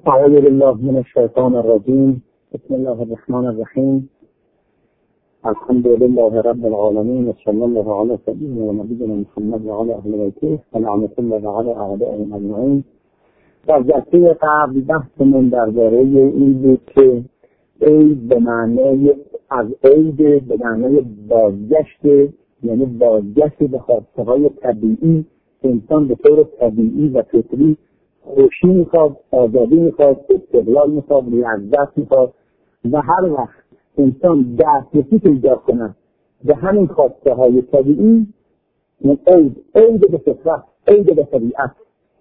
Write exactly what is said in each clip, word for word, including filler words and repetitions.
اعوذ بالله من الشیطان الرجیم. بسم الله الرحمن الرحیم. الحمد لله رب العالمین و صلی الله علی سیدنا و نبینا محمد و علی اهل بیته و لعنت الله علی اعدائهم اجمعین. در جلسه قبل بحثمون درباره این بود که عید به معنای از عید به معنای بازگشت، یعنی بازگشت به خواسته های طبیعی. انسان به طور طبیعی و فطری خوشی میخواد، آزادی میخواد، استقلال میخواد، لذت میخواد و هر وقت انسان دسترسی پیدا کنه به همین خواسته های طبیعی، عید عید به فطرت، عید به طبیعت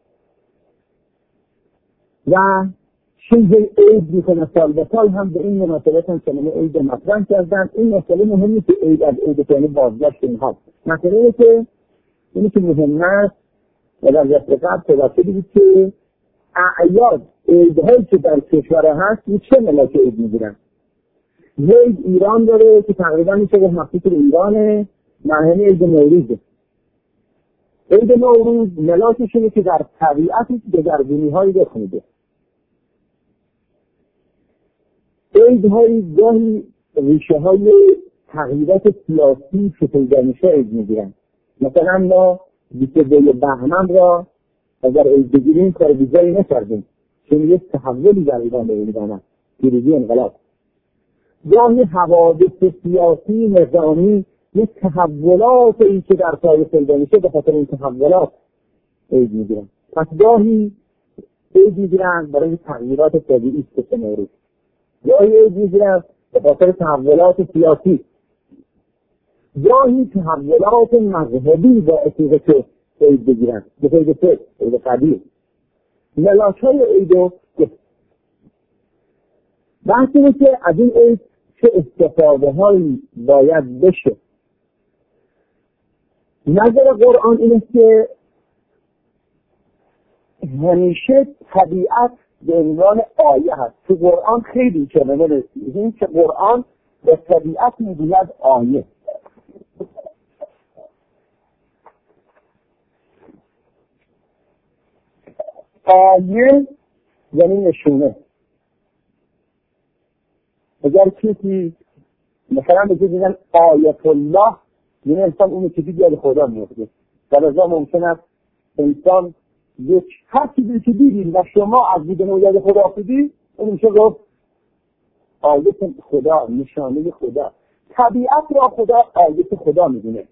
و شیء عید میکنه. سال به سال هم به این مناسبت هم کلمه عید مطرح کردن. این مسئله مهمی که عید از عید کنه بازگشت اینها مسئله اینه که اینی که مهم است و در جلسه قبل صحبت شده که اعیاد عیدهایی که در کشور هست و چه ملاک عید میگیرن. عید ایران داره که تقریبا میشه به مخصوص به ایرانه، معنی عید نوروزه. عید نوروز ملاکش اینه که در طبیعت دگرگونی هایی رخ میده. عیدهایی گاهی ریشه های تغییرات سیاسی که پیدا میشه عید میگیرن. مثلا ما بیست و دو بهمن را اگر عید بگیریم کار بیزاری نکردیم، چون یک تحولی در ایران به وجود آمد، پیروزی انقلاب. گاهی حوادث سیاسی نظامی یک تحولات این که در سایه پیدا میشه به خاطر این تحولات عید میگیرن. پس گاهی عید میگیرن برای تغییرات طبیعی است نوروز، گاهی عید میگیرن به خاطر تحولات سیاسی، گاهی تحولات مذهبی باعث میشه که عید بگیرن به طور فکر عید قدیر. ملاک‌های عید و بحث اینه که از این عید چه استفاده هایی باید بشه. نظر قرآن اینه که همیشه طبیعت به عنوان آیه هست. تو قرآن خیلی کلمه رسیدیم که قرآن به طبیعت میگوید آیه. آیه یعنی نشونه. اگر کسی مثلا بگه دیدن آیت الله، یعنی انسان اونو که دیگه خدا میفته. در ازا ممکن است انسان یک هر چیزی که دیدید و شما از دیدن اولیاد خدا فیدید، اون میشه گفت آیت خدا، نشانه خدا. طبیعت را خدا آیت خدا میدونه،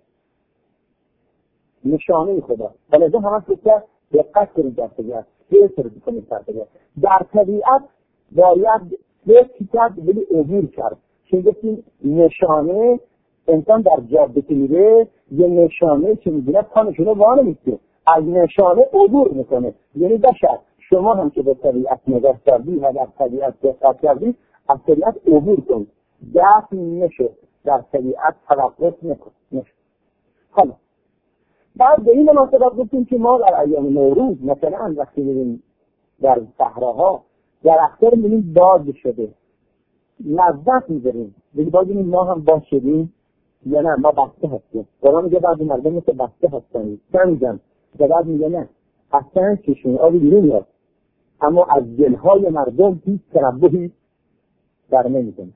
نشانه خدا. در ازا همه سکر دقت کنید در طبیعت بهتر بکنید در طبیعت. در طبیعت باید یک کتاب بلی عبور کرد. چون گفتیم نشانه انسان در جاده که میره یه نشانه که میبینه پانشونه وانه میسته، از نشانه عبور میکنه. یعنی بشر شما هم که به طبیعت نگاه کردی و در طبیعت دقت کردی، از طبیعت عبور کنید، دفع نشد، در طبیعت توقف نکن نشد. حالا بعد به این مناسبت گفتیم که ما در ایام نوروز مثلا وقتی میریم در صحراها درخت‌ها رو می‌بینیم باز شده، لذت می‌بریم. دیگه باز می‌بینیم ما هم باز شدیم یا نه ما بسته هستیم. قرآن میگه بعضی مردم مثل بسته هستن، سنگن. بعد میگه نه، اصلا چشمه آبی بیرون میاد، اما از دل‌های مردم هیچ تربویی در نمی‌کنه.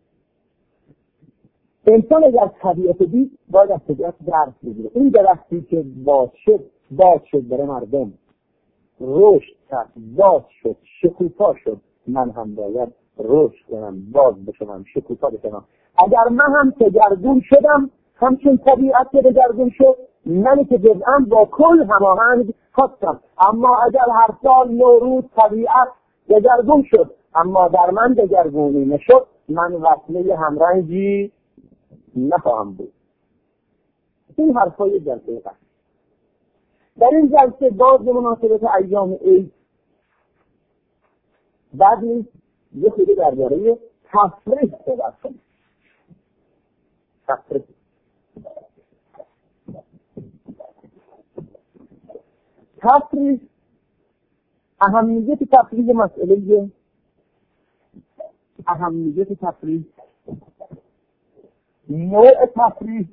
انسان اگر طبیعت دید باید از طبیعت درس بگیره. این درختی که باز شد باز شد برای مردم، رشد کرد، باز شد، شکوفا شد. من هم باید رشد کنم، باز بشم، شکوفا بشم. اگر من هم تگرگون شدم همچون طبیعت که تگرگون شد، منی که جز'م با کل هماهنگ هستم. اما اگر هر سال نوروز طبیعت تگرگون شد اما در من دگرگونی نشد، من وصله همرنگی نخواهم بود. این حرفای جلسه قبل. در این جلسه باز به مناسبت ایام عید بعد نیست یه خیلی درباره تفریح صحبت کنیم. تفریح تفریح اهمیت تفریح مسئله اهمیت تفریح، نوع تفریح،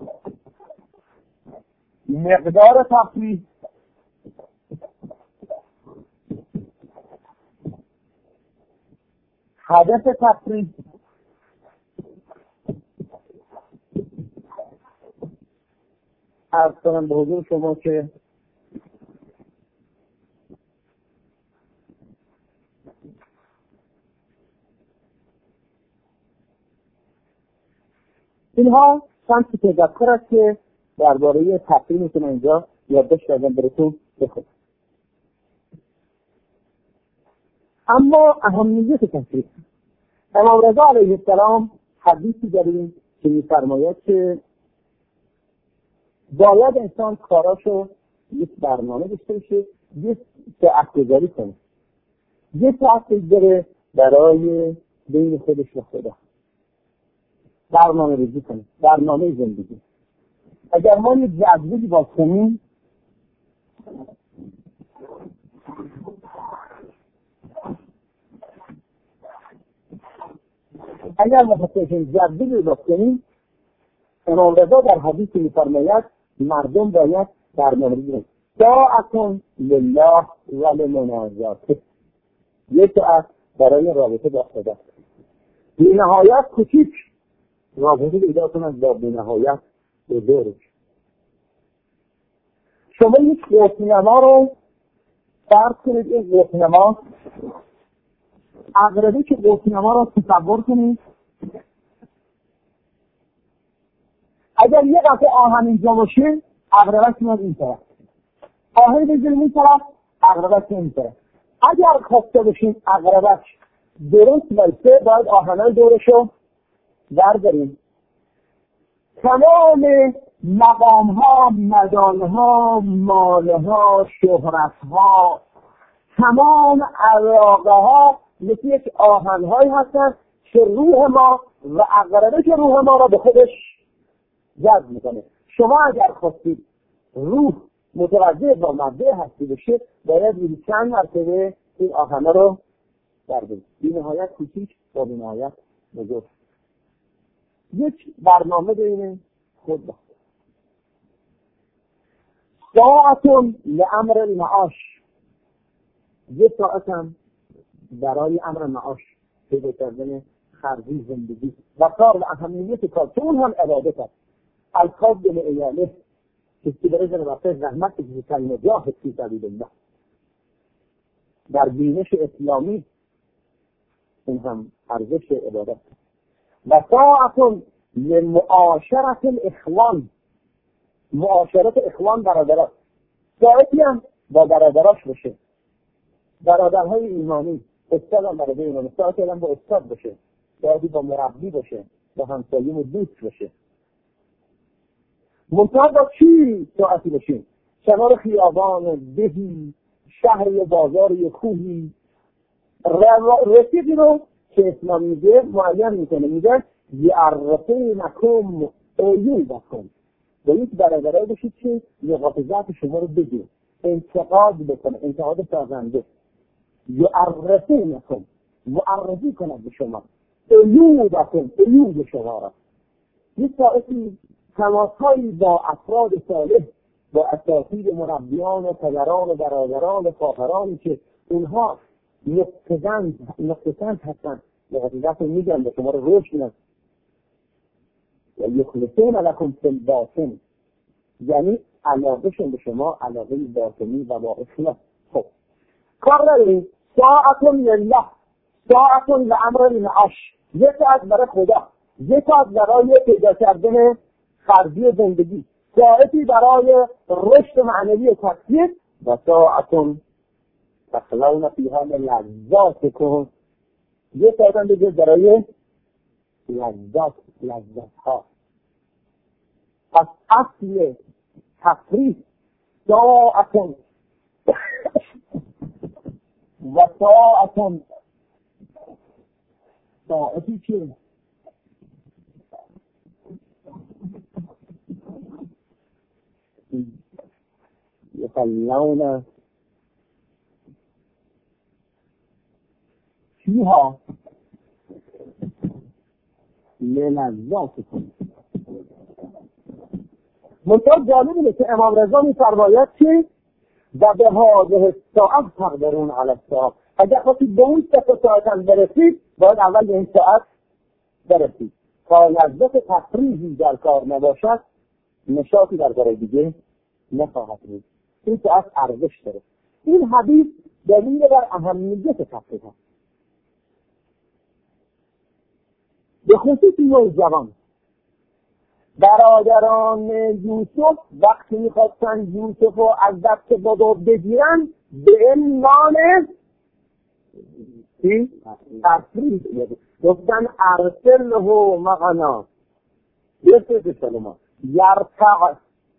مقدار تفریح، هدف تفریح عرض کنم به حضور شما که اینها چند تا تذکر است که درباره تفریح میتونم اینجا یادداشت کردم براتون بخونم. اما اهمیت تفریح، امام رضا علیه السلام حدیثی داریم که می‌فرماید که باید انسان کاراشو یک برنامه داشته باشه، یک ساعت گذاری کنه، یک ساعت بذاره برای بین خودش و خدا، برنامه ریزی کنه، برنامه زندگی. اگر ما یک جدولی باز کنیم اگر ما خواستیم جدولی باز کنیم امام رضا در حدیث می‌فرماید مردم باید برنامه ریزی کنند. ساعتون لله و لمناجاته، یک ساعت برای رابطه با خدا، بی نهایت کوچیک رابطه پیدا کنند با بی نهایت بزرگ. شما یک قطب‌نما رو فرض کنید، این قطب‌نما عقربه که قطب‌نما رو تصور کنید، اگر یک قطعه آهن اینجا باشه عقربه میاد این طرف، آهن بزنیم این طرف، عقربه این طرف. اگر خواسته باشیم عقربه درست وایسه باید آهنای دورشو برداریم. تمام مقام ها، مدان ها، مال ها، شهرت ها، تمام علاقه ها مثل یک آهن هایی هستن که روح ما و عقربه که روح ما را به خودش جذب میکنه. شما اگر خواستید روح متوجه با ماده هستی بشه باید روی چند مرتبه این آهنه رو بردارید، بی نهایت کوچیک و بی نهایت بزرگ. یک برنامه بین خود با ساعتون لامر المعاش، یک ساعت هم برای امر معاش، پیدا کردن خرجی زندگی و کار و اهمیت کار، که اون هم عبادت است. الکاف به ایاله کسی برای وقت زحمت که کلمه جاهد فی سبیل الله در بینش اسلامی این هم ارزش عبادت. و ساعتون لمعاشرت الاخوان، معاشرت اخوان برادرات، ساعتی هم با برادراش باشه، برادرهای ایمانی، استاد هم برادر ایمانی، ساعتی هم با استاد باشه، ساعتی با مربی باشه، با همسایه و دوست باشه. منطقه با چی ساعتی باشیم؟ کنار خیابان، دهی، شهر یا بازار یا کوهی، رفیقی رو که اسلام میگه معین میکنه، میگه یعرفونکم عیوبکم، با یک برادرای باشید که نقاط ضعف شما رو بگه، انتقاد بکنه، انتقاد سازنده. یعرفونکم، معرفی کنه به شما عیوبکم، عیوب شما را. یک ساعتی تماسهایی با افراد صالح، با اساتید مربیان و پدران و برادران و خواهرانی که اونها نقطه‌بند نقطه‌بند هستن، نقطه‌بند میگن به شما رو رشد میدن. و یخلصون لکم فی الباطن، یعنی علاقهشون به شما علاقه باطنی و با اخلاص. خب کار نداریم. ساعتون لله، ساعتون لامر المعاش، یک ساعت برای خدا، یک ساعت برای پیدا کردن خرجی زندگی، ساعتی برای رشد معنوی و تکثیر، و ساعتون تخلون فیها لذاتکم، یک ساعت هم دیگه برای لذات لذت ها. پس اصل تفریح ساعتون و ساعتون، ساعتی که یخلون فیها لذاتکم. منطقه جالب اینه که امام رضا می‌فرماید که و به هذه الساعه تقدرون علی الساعه، اگر خواستید به اون سه ساعت هم برسید باید اول به این ساعت برسید. تا لذت تفریحی در کار نباشد نشاطی در کار دیگه نخواهد بود. این ساعت ارزش داره. این حدیث دلیل بر اهمیت تفریح است. به خصوص نوجوان برادران یوسف وقتی میخواستن یوسف رو از دست بابا بگیرن به عنوان تفریح گفتن ارسله معنا بفرست سلام یرتع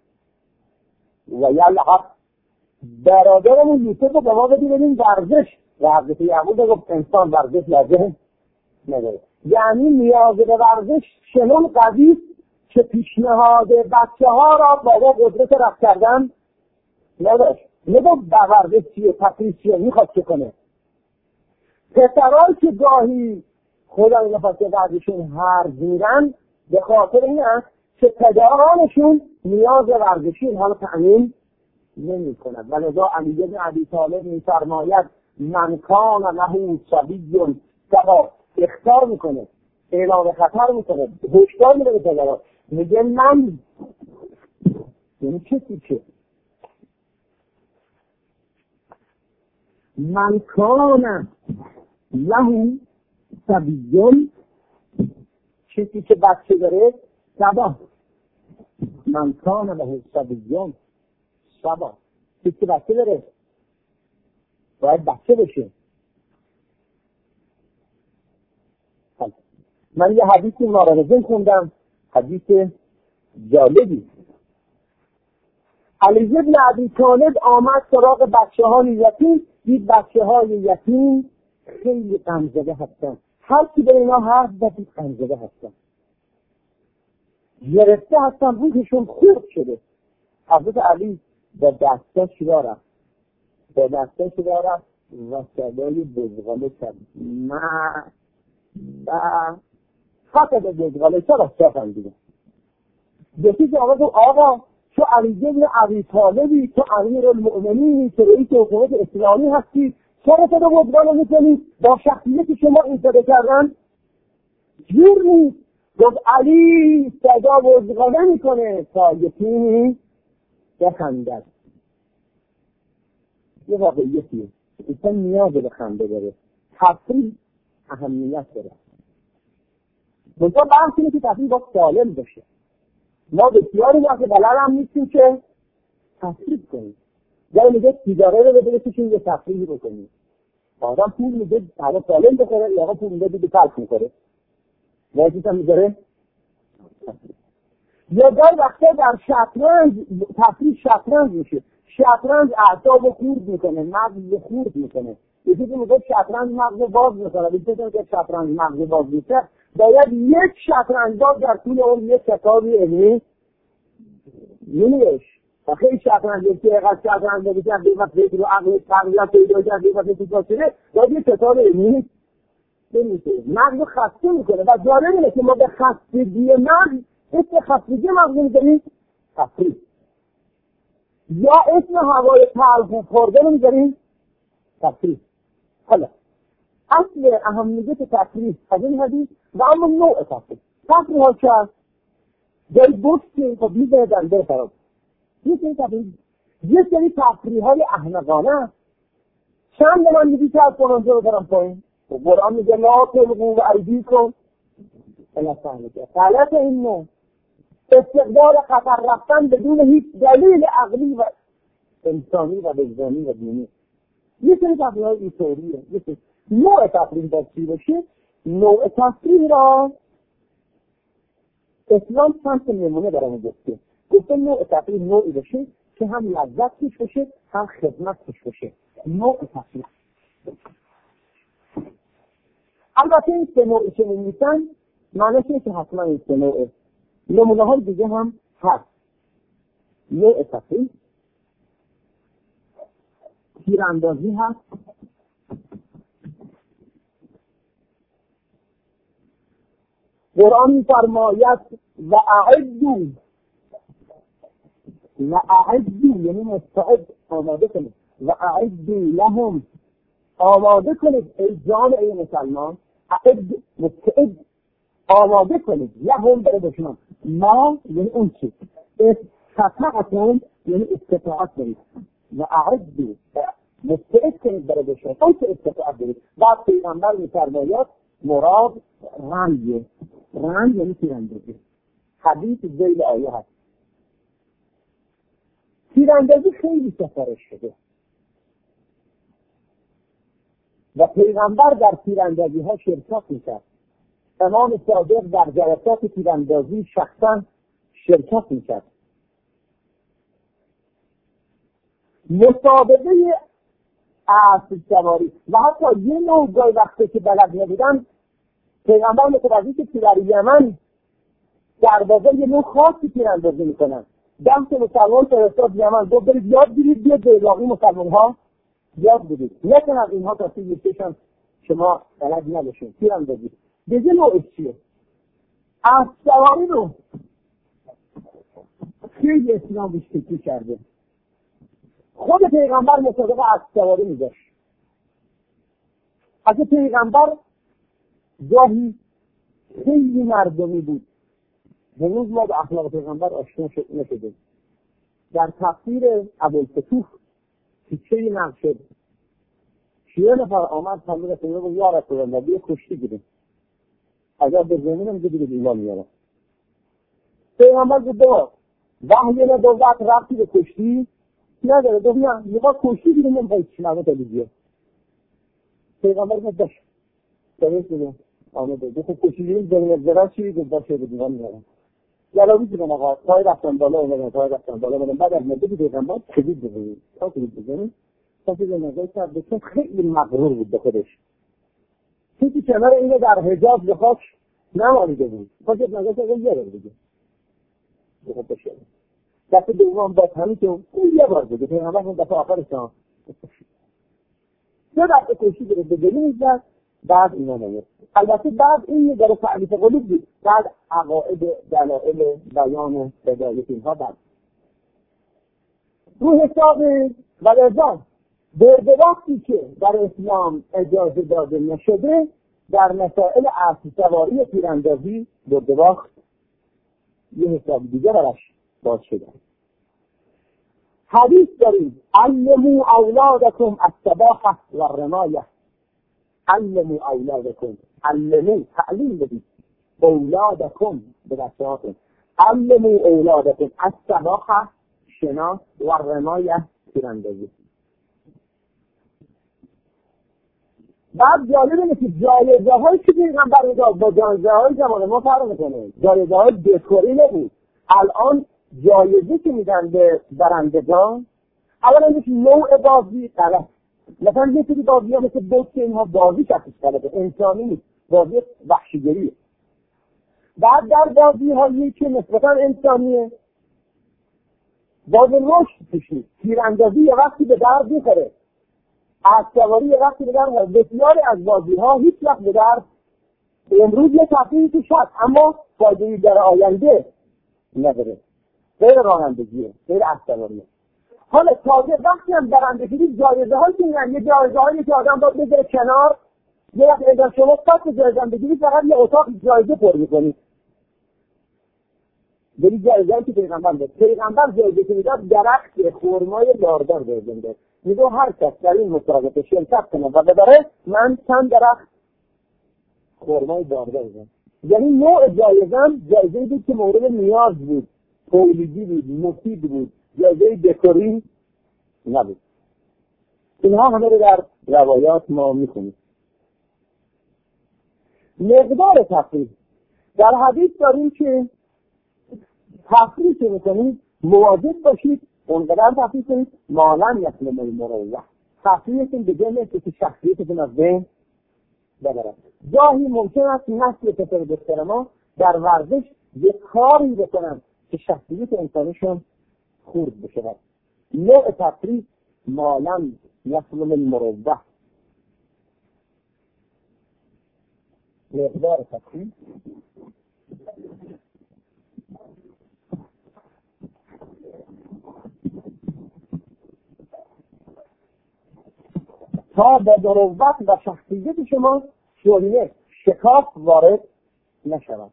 و یلعب. برادرمون یوسف رو به ما بدی بریم ورزش و حضرت یعقوب گفت انسان ورزش لازم نداره. یعنی نیاز به ورزش چنان قوی که پیشنهاد بچه ها را بابا قدرت رفت کردن نداشت. نگفت به ورزش چیه تفریح چیه میخواد چه کنه. پسرهایی که گاهی خدا نفس ورزشون هر میرن به خاطر این است که پدرانشون نیاز ورزشی حالا تأمین نمی کند. ولذا علی بن ابی طالب می فرماید من کان له صبی سبا اختار میکنه، اعلام خطر میکنه، هشدار میده به پدران، میگه من یعنی چی چه من کان له صبی چیزی که بچه داره سبا من کان له صبی سبا چیزی که بچه داره باید بچه بشه. من یه حدیثی مارزن خوندم، حدیث جالبی. علی بن ابی طالب آمد سراغ بچه های یتیم، دید بچه های یتیم خیلی غمزده هستن، هر کی به اینا حرف زد غمزده هستن، گرفته هستن، روحشون خورد شده. حضرت علی با دستش دارم با دستش دارم و صدای بزغاله کرد نه و خطا به بزغاله چرا شفن دیگه یکی که آقا آقا تو علی بن ابی طالبی، تو امیر المؤمنینی، تو رئیس حکومت اسلامی هستی، چرا تو رو بزغاله میکنی؟ با شخصیتی شما این صدا کردن جور نیست. گفت علی صدا بزغاله میکنه تا یکی بخندد. یه واقعیتیه انسان نیاز به خنده داره، تفریح اهمیت داره. منطقه بحث اینه که تفریح با سالم باشه. ما بسیاری وقت بلد هم نیستیم که تفریح کنیم. یعنی میگه سیگاره رو بده بکشیم یه تفریحی بکنیم. آدم پول میده حالا سالم بخوره یا آقا پول میده دیگه تلخ میخوره. وقتی هم میذاره یا گاهی وقتا در شطرنج تفریح شطرنج میشه. شطرنج اعصاب خورد میکنه، مغز خورد میکنه. یکی که میگه شطرنج مغز باز میکنه، یکی که میگه شطرنج مغز باز میشه. باید یک شطرنج باز در طول اون یک کتابی علمی نمیش. خیلی شطرنج یکی اقل شطرنج بگید که دیگه فکر رو عقل تقویت پیدا کرد دیگه فکر کنه باید یک کتاب علمی نمیشه. مغز خسته میکنه و جالب اینه که ما به خستگی مغز اسم خستگی مغز میذاریم تفریح، یا اسم هوای تلخ خورده میذاریم تفریح. حالا اصل اهمیت تفریح از این حدیث و اما نوع تفریح تفریح ها چه هست؟ جایی بوست که خب میزنه در در فرام یه سری تفریح یه سری تفریح های احمقانه چند من میدی که از کنانجا رو دارم پایین قرآن میگه لا تلقوا بایدیکم الی التهلکه. غلط این نوع استقبال خطر رفتن بدون هیچ دلیل عقلی و انسانی و وجدانی و دینی. یه سری تفریح های اینطوریه. یه سری نوع تفریح باید چی باشه؟ نوع تفریح را اسلام چند تا نمونه برامون گفته. گفته نوع تفریح نوعی باشه که هم لذت توش باشه هم خدمت توش باشه. نوع تفریح. البته این سه نوعی که می‌نویسن معنیش اینه که حتما این سه نوعه. نمونه های دیگه هم هست. نوع تفریح تیراندازی هست، قرآن می‌فرماید و اعدوا و اعدوا یعنی مستعد آماده کنید و اعدوا لهم آماده کنید ای جامعه مسلمان اعد مستعد آماده کنید لهم برای دشمن ما یعنی اون چی استطاعتون یعنی استطاعت دارید و اعدوا مستعد کنید برای دشمن اون چی استطاعت دارید. بعد پیغمبر می‌فرماید مراد رنج رنج یعنی تیراندازی. حدیث ذیل آیه هست. تیراندازی خیلی سفارش شده و پیغمبر در تیراندازی ها شرکت میکرد. امام صادق در جلسات تیراندازی شخصا شرکت میکرد. مسابقه اسب سواری و حتی یه نوع گاهی وقتی که بلد نبودن پیغمبر متوجه شد که در یمن سربازا یه نوع خاصی تیراندازی میکنن. ده تا مسلمان فرستاد یمن گفت برید یاد گیرید بیاد به باقی مسلمان ها یاد بدید. نکن از اینها تا سیزی سیشن شما بلد نداشتین تیراندازی. دیگه نوعش چیه؟ اسب سواری رو خیلی اسلام بیشتری کرده. خود پیغمبر مسابقه اسب سواری می‌داشت. از پیغمبر گاهی خیلی مردمی بود. هنوز ما به اخلاق پیغمبر آشنا نشدیم. در تفسیر ابوالفتوح تیکه‌ای نقل شد. شیعه نفر آمد فرمود رسول الله یا رسول الله بیا کشتی گیریم. اگر به زمینم بگیرید ایمان میارم. پیغمبر گفت بابا وحی نبوت ربطی به کشتی نداره. گفت نه میخواد کشتی گیریم نمیخواد چی نبود تلیزیه. پیغمبر گفت باش درست بگم آمده گفت کشتی گیریم زمین زران چی گفت باشه به دیوان میارم. جلاوی بگم آقا پای رفتن بالا اومدن پای رفتن بالا اومدن بعد از مدتی پیغمبر کلید بزنید تا کلید بزنید کسی به نظر کرد که خیلی مغرور بود به خودش. کسی کنار اینو در حجاب به خاک نمانیده بود. خواهد نظر کرد یه رو بگه بخواد بشه دفعه دوم باز همین که اون یه بار بگه پیغمبر اون دفعه آخرش هم یه دفعه کشی بره به دلی میزد بعد اینا نمید. البته بعد این یه داره تعلیف قلوب بود. بعد عقاید دلائل بیان هدایت اینها بعد رو حساب و رضا برده وقتی که در اسلام اجازه داده نشده در مسائل اسب سواری تیراندازی برده وقت یه حساب دیگه براش باز شده. حدیث داریم علموا اولادکم السباحه و الرمایه. علموا اولادکم علموا تعلیم بدید اولادکم به بچه‌هاتون. علموا اولادکم السباحه شنا و الرمایه تیراندازی. بعد جالب اینه که جایزه هایی که پیغمبر میداد با جایزه های زمان ما فرق میکنه. جایزه های دکوری نبود. الان جایزه که میدن به برندگان اولا یک نوع بازی غلط. مثلا یه سری بازی ها مثل بوکس اینها بازی کسیش غلطه انسانی نیست بازی وحشیگریه. بعد در بازی هایی که نسبتا انسانیه بازی رشد پیش نیست. تیراندازی یه وقتی به درد میخوره. اسب‌سواری یه وقتی به درد میخوره. بسیاری از بازی ها هیچ وقت به درد امروز یه تفریحی تو شد اما فایده‌ای در آینده نداره. غیر رانندگیه غیر اسب‌سواریه. حالا تازه وقتی هم برندگی جایزه هایی که میگن یه جایزه هایی که آدم باید بذاره کنار یه وقت اگر شما پس جایزه هم بگیرید فقط یه اتاق جایزه پر میکنید. بری جایزه هایی که پیغمبر داد. پیغمبر جایزه که میداد درخت خرمای لاردار جایزه میداد. میگو هر کس در این مسابقه شرکت کنه و ببره من چند درخت خرمای لاردار دادم. یعنی نوع جایزه هم جایزه بود که مورد نیاز بود. تولیدی بود، مفید بود. جایزه دکوری نبود. اینها همه رو در روایات ما میخونیم. مقدار تفریح در حدیث داریم که تفریح که میکنید مواظب باشید اونقدر تفریح کنید مالن یسلم المروه. تفریحتون به جای نیست که شخصیتتون از بین ببرد. گاهی ممکن است نسل پسر دختر ما در ورزش یک کاری بکنن که شخصیت انسانیشون خورد بشه. نوع تفریح مالن یسلم المروه. مقدار تفریح تا به مروت و شخصیت شما شونه شکاف وارد نشود.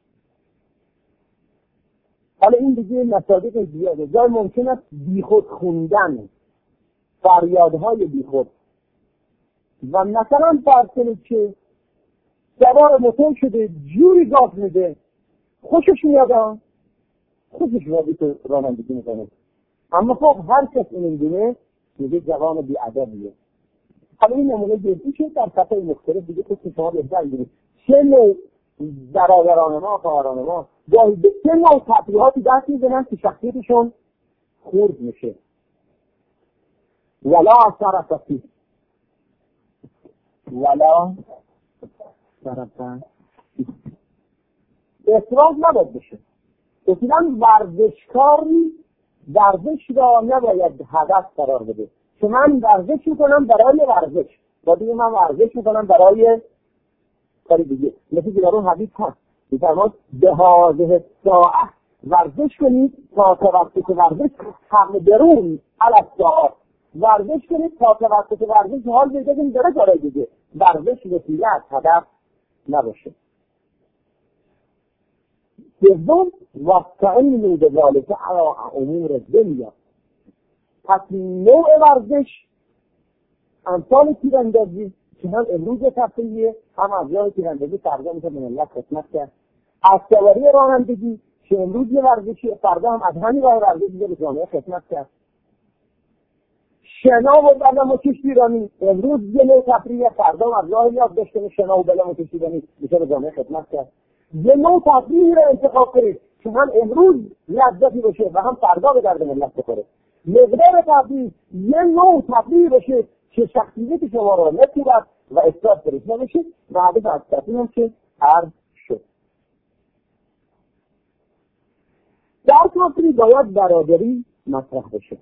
حالا این دیگه مصادیق زیاده. جای ممکن است بیخود خوندن، فریادهای بیخود و مثلا فرض کنید که سوار موتور شده جوری گاز میده خوشش میاد، خوشش میاد که رانندگی میکنه، اما خب هر کس این میدونه میگه جوان بی‌ادبیه. حالا این نمونه جزئی که در سطح مختلف دیگه خود شما بهتر میدونید چه نوع برادران ما خواهران ما گاهی به چه نوع تبلیغاتی دست میزنن که شخصیتشون خورد میشه. ولا سرطفی ولا سرطفی اصراف نباید بشه. اصلا ورزشکاری ورزش را نباید هدف قرار بده که من ورزش میکنم برای ورزش و دیگه من ورزش میکنم برای کاری دیگه. مثل دیگران حدیث هست میفرماد به هذه الساعه ورزش کنید تا توسط ورزش حق درون علی الساعه ورزش کنید تا توسط ورزش حال بگیرید داره کارای دیگه. ورزش وسیله از هدف نباشه. دوم واستعینوا بذلک علی امور الدنیا. پس نوع ورزش امثال تیراندازی که هم امروز تفریحیه هم از جای تیراندازی فردا میشه به ملت خدمت کرد. اسب‌سواری رانندگی که امروز یه ورزشی فردا هم از همین راه ورزشی به جامعه خدمت کرد. شنا و بلم و کشتیرانی امروز یه نوع تفریحیه فردا هم از راه یاد داشتن شنا و بلم و کشتیرانی میشه به جامعه خدمت کرد. یه نوع تفریحی رو انتخاب کنید که هم امروز لذتی باشه و هم فردا به درد ملت بخوره. مقدار تفریح یه نوع تفریح باشه که شخصیت شما رو نتیرد و اصلاح برسنه بشه و حدیث از تفریح هم که عرض شد. در تفریح باید برادری مطرح بشه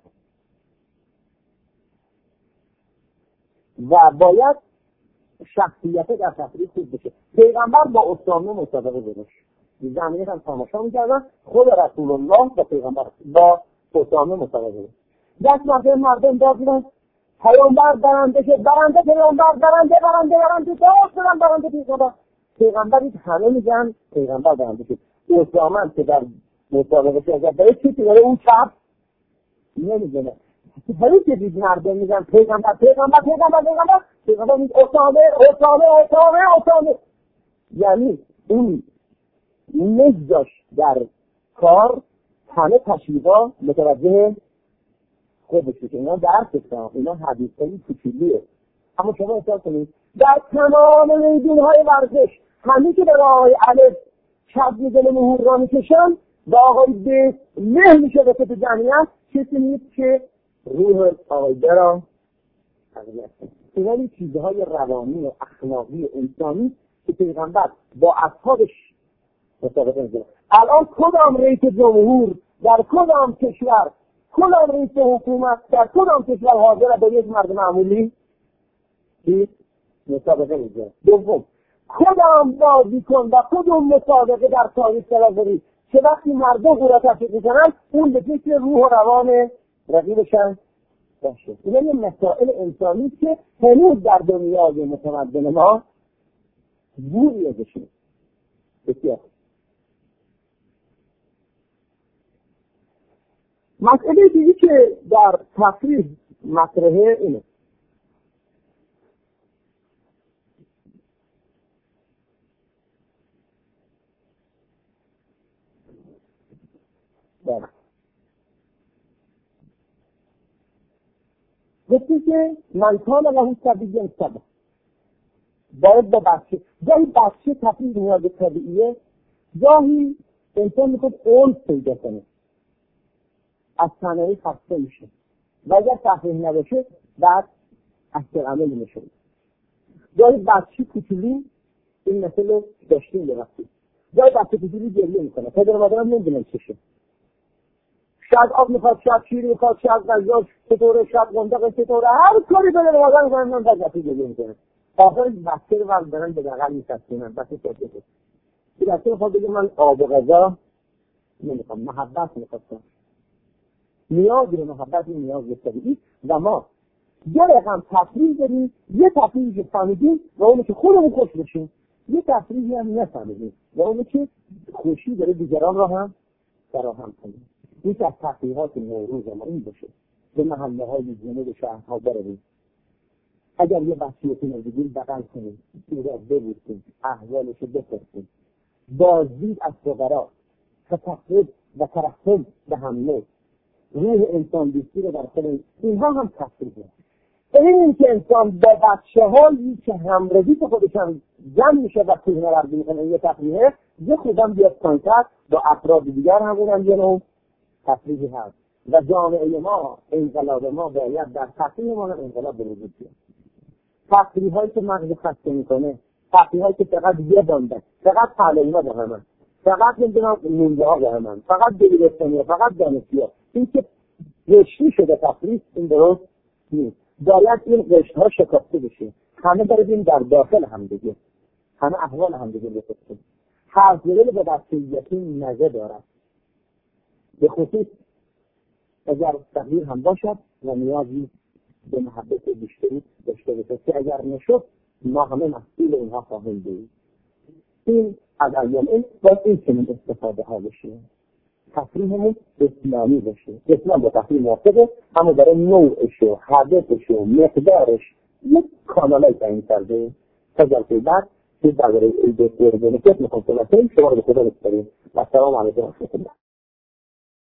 و باید شخصیت در تفریح خوب بشه. پیغمبر با اسامه مسابقه گذاشت. زمینه هم تماشا می‌کردن خود رسول الله و پیغمبر با اسامه مسابقه گذاشت. دست مردم مردم داد میدن پیامبر برنده شد، برنده پیامبر، برنده برنده برنده داد شدن برنده پیغمبر. پیغمبری همه میگن پیغمبر برنده شد. اسامه که در مسابقه شرکت داره چی که داره اون چپ نمیدونه. هری که دید مردم میگن پیغمبر پیغمبر پیغمبر پیغمبر پیغمبر میگه اسامه اسامه اسامه اسامه. یعنی اون نزداش در کار همه تشویقا متوجه خودش بشه. اینا درس بکنم، اینا حدیثایی کوچولیه. اما شما احساس کنید در تمام میدونهای ورزش همه که به راه الف چپ میزنه مهور را میکشن و آقای به مه میشه به سط جمعیت کسی نیست که روح آقای برا تغییر کنه. اینا این چیزهای روانی و اخلاقی انسانی که پیغمبر با اصحابش مسابقه می‌کنه. الان کدام رئیس جمهور در کدام کشور کدام رئیس حکومت در کدام کشور حاضر با یک مرد معمولی که مسابقه می‌کنه؟ دوم کدام بازیکن و کدام مسابقه در تاریخ تلویزیونی که وقتی مردم او را تشویق می‌کنن اون به فکر روح و روان رقیبشن باشه. اینا یه مسائل انسانی که هنوز در دنیای متمدن ما بوری ازشون. بسیار مسئله دیگه که در تفریح مطرحه اینه بله گفتی که من کان له سبیل سبب باید با بچه گاهی بچه تفریح نیاز طبیعیه، گاهی انسان میخواد اون پیدا کنه از تنهایی خسته میشه و اگر تفریح نباشه بعد اثر عملی میشه. گاهی بچه کوچولی این مسئله داشتیم برسید، گاهی بچه کوچولی گریه میکنه پدر و مادرم نمیدونن چشه، شاید آب میخواد شاید شیر میخواد شاید غذا چطوره شاید قندق چطوره هر کاری پدر و مادر میکنن من بعد بچه گریه میکنه. آخر بچه رو بردارن به بغل می‌کشونن بچه ساکته. این بچه میخواد بگه من آب و غذا نمیخوام، محبت میخوام. نیاز به محبت این نیاز به طبیعی و ما یه رقم تفریح داریم، یه تفریحی که فهمیدیم و اونو که خودمون خوش بشیم، یه تفریحی هم نفهمیدیم و اونو که خوشی داره دیگران را هم فراهم کنه. یک از تفریحات نوروز ما این باشه به محله های جنوب شهرها برویم، اگر یه بچه‌ای رو بگیم بغل کنیم، او را ببوسیم، احوالش رو بپرسیم، بازدید از فقرا، تفقد و ترحم به حمله، روح انسان دوستی رو در خود اینها هم تفریحه. این که انسان با بچه هایی که همرزی که خودشان جمع میشه و توی نوردی میکنه یه تفریحه، یه خودم بیاد کنتر با افراد دیگر همون هم یه نوع تفریحی هست و جامعه ما، انقلاب ما باید در تفریح ما انقلاب به وجود بیاد. تفریح هایی که مغز خسته میکنه، تفریح هایی که فقط یه بانده، فقط تعلیمات به همه، فقط نمیدونم نونده ها به همه، فقط دلیرستانی، فقط دانشی ها، این که رشتی شده تفریح، این درست نیست. باید این رشته ها شکافته بشه، همه بردیم در داخل هم دیگه، همه احوال هم دیگه بسید. هر زیرل به بچه یتیم مزه دارد، به خصوص اگر صغیر هم باشد و نیازی به محبت بیشتری داشته باشه که اگر نشد ما همه مسئول اینها خواهیم بود. این از ایام این باید این چنین استفاده ها بشه، تفریحمون اسلامی بشه. اسلام با تفریح موافقه، اما برای نوعش و هدفش و مقدارش یک کانالای تعیین کرده. تا جلسه بعد که درباره ایده و بنفیت میخوام صحبت کنیم. شما رو به خدا بسپاریم و السلام علیکم و رحمت الله.